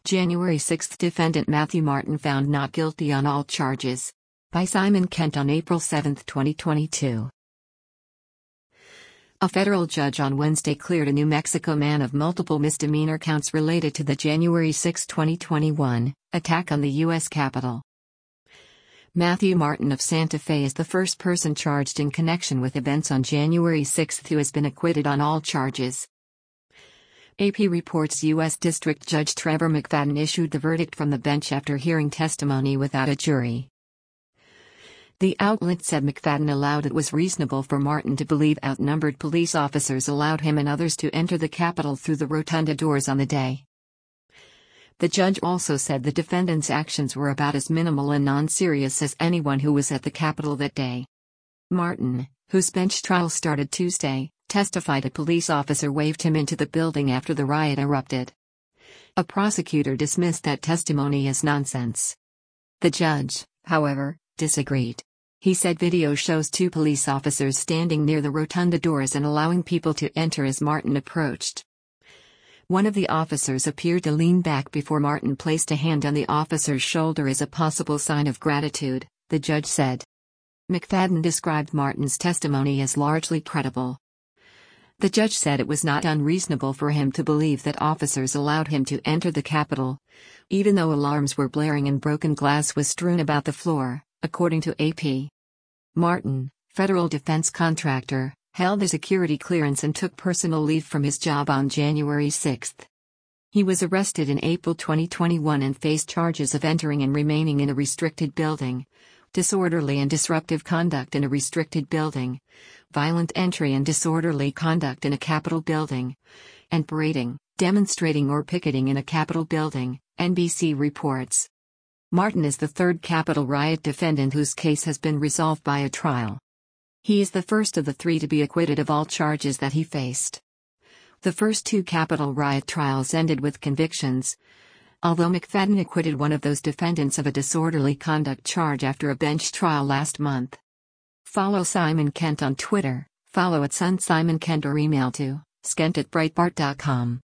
January 6 defendant Matthew Martin found not guilty on all charges. By Simon Kent on April 7, 2022. A federal judge on Wednesday cleared a New Mexico man of multiple misdemeanor counts related to the January 6, 2021, attack on the U.S. Capitol. Matthew Martin of Santa Fe is the first person charged in connection with events on January 6 who has been acquitted on all charges. AP reports U.S. District Judge Trevor McFadden issued the verdict from the bench after hearing testimony without a jury. The outlet said McFadden allowed it was reasonable for Martin to believe outnumbered police officers allowed him and others to enter the Capitol through the rotunda doors on the day. The judge also said the defendant's actions were about as minimal and non-serious as anyone who was at the Capitol that day. Martin, whose bench trial started Tuesday, testified a police officer waved him into the building after the riot erupted. A prosecutor dismissed that testimony as nonsense. The judge, however, disagreed. He said video shows two police officers standing near the rotunda doors and allowing people to enter as Martin approached. One of the officers appeared to lean back before Martin placed a hand on the officer's shoulder as a possible sign of gratitude, the judge said. McFadden described Martin's testimony as largely credible. The judge said it was not unreasonable for him to believe that officers allowed him to enter the Capitol, even though alarms were blaring and broken glass was strewn about the floor, according to AP. Martin, federal defense contractor, held a security clearance and took personal leave from his job on January 6. He was arrested in April 2021 and faced charges of entering and remaining in a restricted building, disorderly and disruptive conduct in a restricted building, violent entry and disorderly conduct in a Capitol building, and parading, demonstrating or picketing in a Capitol building, NBC reports. Martin is the third Capitol riot defendant whose case has been resolved by a trial. He is the first of the three to be acquitted of all charges that he faced. The first two Capitol riot trials ended with convictions, although McFadden acquitted one of those defendants of a disorderly conduct charge after a bench trial last month. Follow Simon Kent on Twitter, follow @SunSimonKent or email to skent@breitbart.com.